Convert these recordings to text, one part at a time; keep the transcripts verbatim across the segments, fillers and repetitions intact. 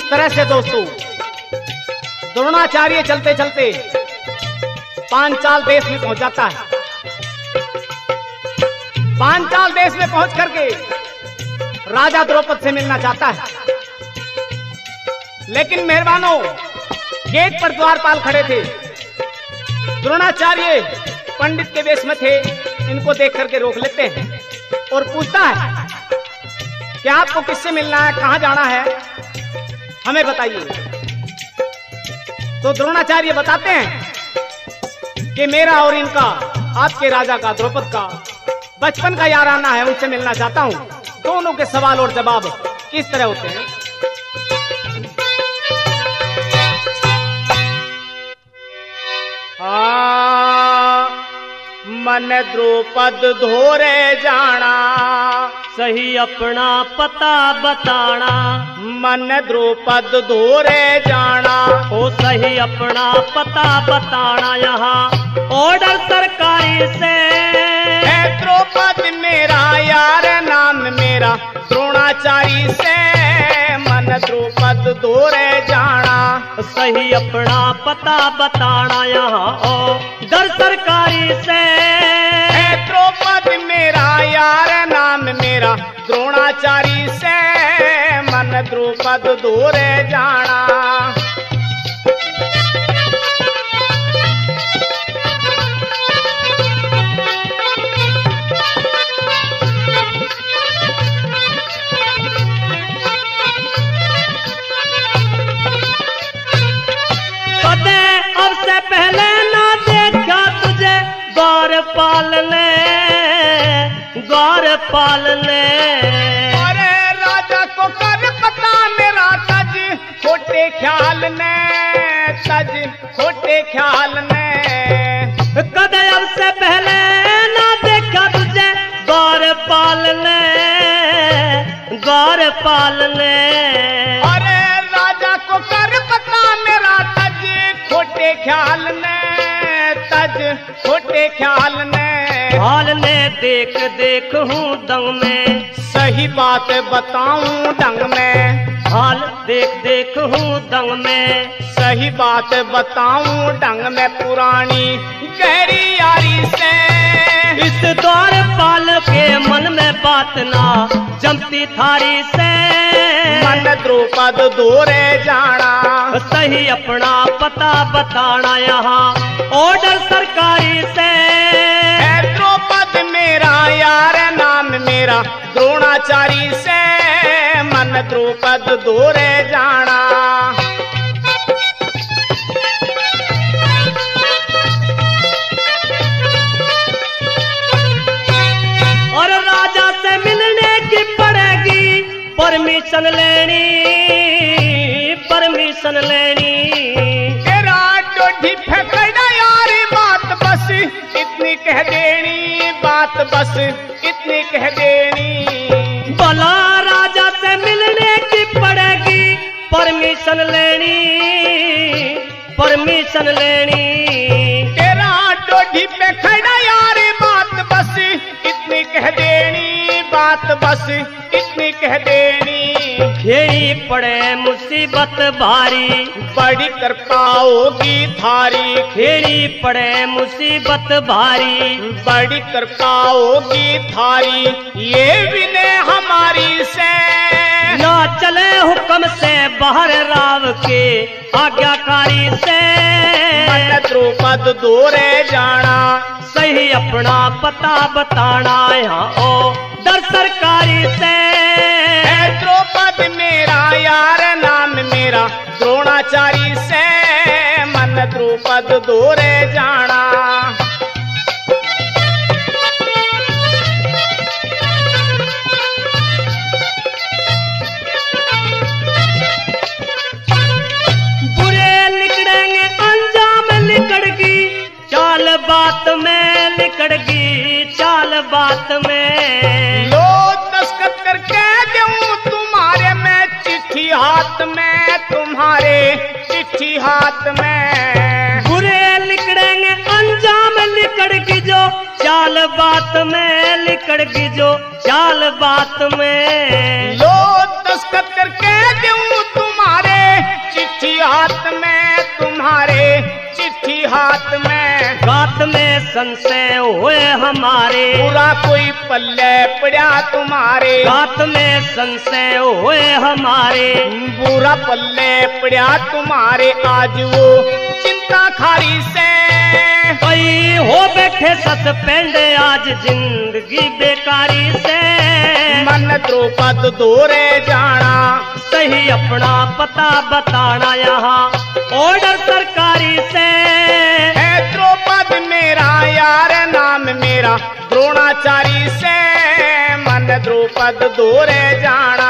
तरह से दोस्तों द्रोणाचार्य चलते चलते पांचाल देश में पहुंच जाता है। पांचाल देश में पहुंच करके राजा द्रौपद से मिलना चाहता है, लेकिन मेहरबानों गेट पर द्वारपाल खड़े थे। द्रोणाचार्य पंडित के वेश में थे, इनको देख करके रोक लेते हैं और पूछता है कि आपको किससे मिलना है, कहां जाना है, हमें बताइए। तो द्रोणाचार्य बताते हैं कि मेरा और इनका, आपके राजा का, द्रौपद का बचपन का याराना है, उनसे मिलना चाहता हूं। दोनों के सवाल और जवाब किस तरह होते हैं। हाँ, मन द्रौपद धोरे जाना, सही अपना पता बताना। मन द्रौपद धोरे जाना, ओ सही अपना पता बताना। यहाँ ऑर्डर सरकारी से है द्रौपद मेरा यार, नाम मेरा द्रोणाचारी से। मन द्रौपद धोरे जाना, सही अपना पता बताना। यहाँ ऑर्डर सरकारी से है द्रौपद मेरा यार, नाम मेरा द्रोणाचारी से। मन द्रौपद धोरे जाना। कदे अब से पहले ना देखा तुझे गौर पालने, गौर पालने। अरे राजा को कर पता मेरा तज खोटे ख्याल ने, तज खोटे ख्याल ने। कदे अब से पहले ना देखा तुझे गौर पालने, गौर पालने। अरे राजा को कर पता मेरा तज खोटे ख्याल ने, तज खोटे ख्याल ने। हाल ने देख देख हूँ दंग में, सही बात बताऊं ढंग में। हाल देख देख हूँ दंग में, सही बात बताऊं ढंग में। पुरानी गहरी यारी से इस द्वार पाल के मन में बात ना जमती थारी से। मन द्रौपद धोरे जाना, सही अपना पता बताना। यहाँ ऑर्डर सरकारी से है द्रौपद मेरा यार, नाम मेरा द्रोणाचारी से। मन द्रौपद धोरे जाना। और राजा से मिलने की पड़ेगी परमिशन लेनी, परमिशन लेनी। तेरा डोढ़ी फेंकना यार, बात बस इतनी कह देनी, बात बस इतनी कह देनी। भला राजा से मिलने की पड़ेगी परमिशन लेनी, परमिशन लेनी। तेरा डोढ़ी पे खड़ा यार, बात बस इतनी कह देनी, बात बस इतनी कह देनी। घेरी पड़े मुसीबत भारी, बड़ी कृपा होगी थारी। घेरी पड़े मुसीबत भारी, बड़ी कृपा होगी थारी। ये विनय हमारी से ना चले हुक्म से बाहर राव के आज्ञाकारी से। मन द्रौपद धोरे जाना, सही अपना पता बताना। यहाँ ओ दर सरकारी से है द्रौपद मेरा यार, नाम मेरा द्रोणाचारी से। मन द्रौपद धोरे जाना। बुरे लिकड़ेंगे अंजाम लिकड़गी, चाल बात में लिकड़गी, चाल बात में। लो दस्तखत करके दूं तुम्हारे में चिट्ठी हाथ में, तुम्हारे चिट्ठी हाथ में। बुरे लिकड़ेंगे अंजाम लिकड़गी जो, चाल बात में लिकड़गी जो, चाल बात में। लो दस्तखत करके दूं तुम्हारे हाथ में, गात में संशय हुए हमारे, बुरा कोई पल्ले पड़ा तुम्हारे, गात में संशय हुए हमारे, बुरा पल्ले पड़ा तुम्हारे, आज वो चिंता खारी से कई हो बैठे सस्पेंड आज जिंदगी बेकारी से, मन द्रौपद दूरे जाना, सही अपना पता बताना यहाँ ऑर्डर सरकारी से, है द्रौपद मेरा यार नाम मेरा द्रोणाचारी से, मन द्रौपद दूरे जाना।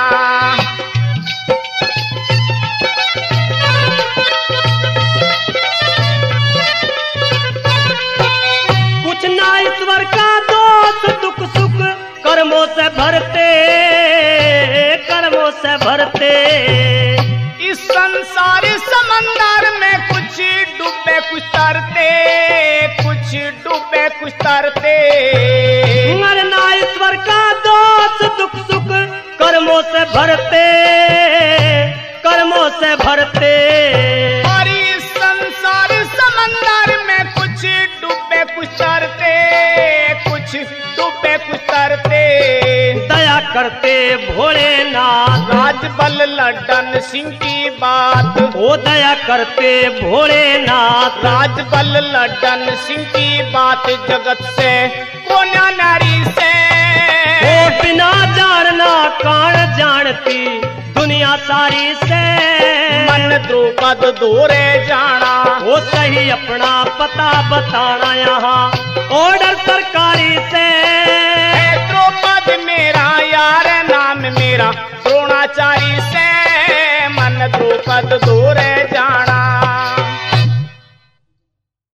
कुछ ना ईश्वर का दोष दुख सुख कर्मों से भरते, कर्मों से भरते, इस संसारी समंदर में कुछ डूबे कुछ तरते, कुछ डूबे कुछ तरते, मरना ईश्वर का दोष दुख सुख कर्मों से भरते, कर्मों से भरते, और इस संसारी समंदर में कुछ डूबे कुछ तरते, कुछ डूबे कुछ तरते, दया करते भोलेनाथ, राजबल लड्डन सिंह की बात, ओ दया करते भोलेनाथ, राजबल लड्डन सिंह की बात, जगत से कोना नारी से, ओ बिना जानना कान जानती दुनिया सारी से, मन द्रौपद दूरे जाना, वो सही अपना पता बताना यहाँ ऑर्डर सरकारी से, है द्रौपद मेरा यार नाम मेरा